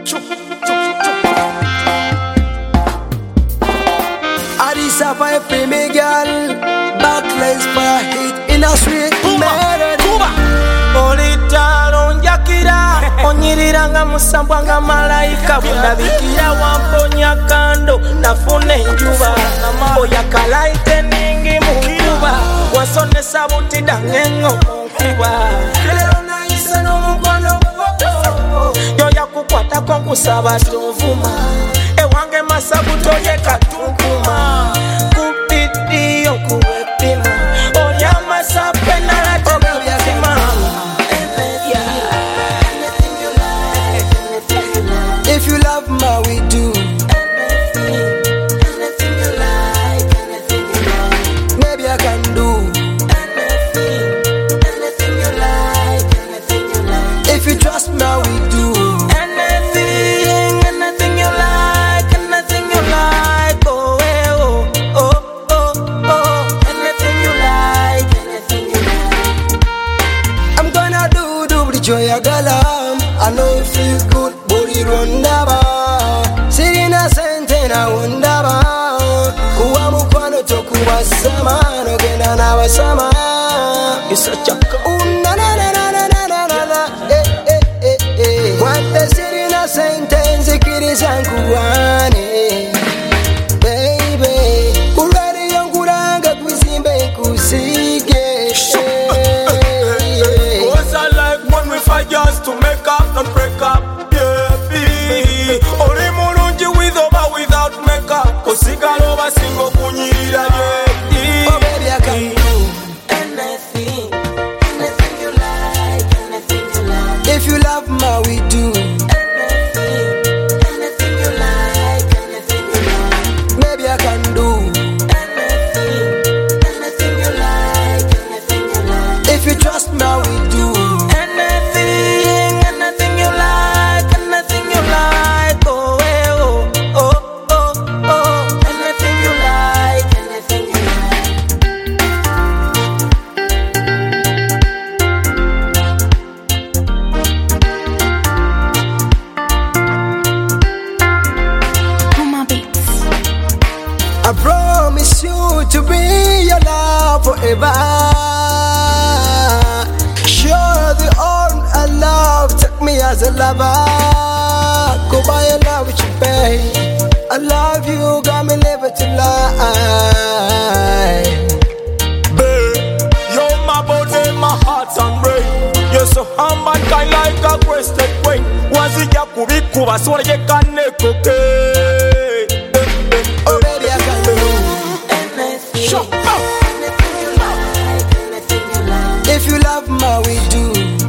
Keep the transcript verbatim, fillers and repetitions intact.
Adisa for a female girl, backlash for a hit in a sweet melody. Olitalo njakira onyiriranga musambwa nga malayika bundabikira wamponya kando nafuna enjuba oyakala iteningi mu nkuba wasonesa butida ng'engo mu nkuba lero nayise n'omukono yoyakukwatako nkusaba tovuma ewange masabutoye katunkuma kupidiyo kuwepima olyamasape nalategabyazima. If you love my we do Anything, anything you like, anything you like. maybe I can do Anything, anything you like, anything you like. if you trust me we do Anything, anything you like, anything you like. Oh, eh, oh, oh, oh, oh. Anything you like, anything you like. I'm gonna do do the joy I galam. I know it feel good, but it run daba. Sitting a sente na wondaba. Kuwa mukwano tokuwa sama, no gena na wasama. You're such a Ooh, na na na na na na na na na. Eh eh eh eh. Kwante sitting a sente nzikiri zankuwane. Baby, urari yonguranga kuzimbe kusige. Cause I like when we fight just to make up and break up, baby. Only mulungi with or without makeup. Kusigala over single kunyirira, yeah. Oh baby, I can do Anything, anything you like, anything you like. if you love my we do. Anything, anything you like, anything you like. Maybe I can do Anything, anything you like, anything you like. if you trust me we do. Anything, anything you like, anything you like. Oh, eh, oh, oh, oh, oh. Anything you like, anything you like. Puma Beats. I promise you to be your love forever. Sure the all I love, take me as a lover. Go buy a love with you, babe. I love you, got me never to lie. Babe, you're my body, my heart and brain. You're so humble, kind like a crested queen. Wazija kubikuba, swara je kane koke. Oh baby, I can do Shut up. if you love my we do.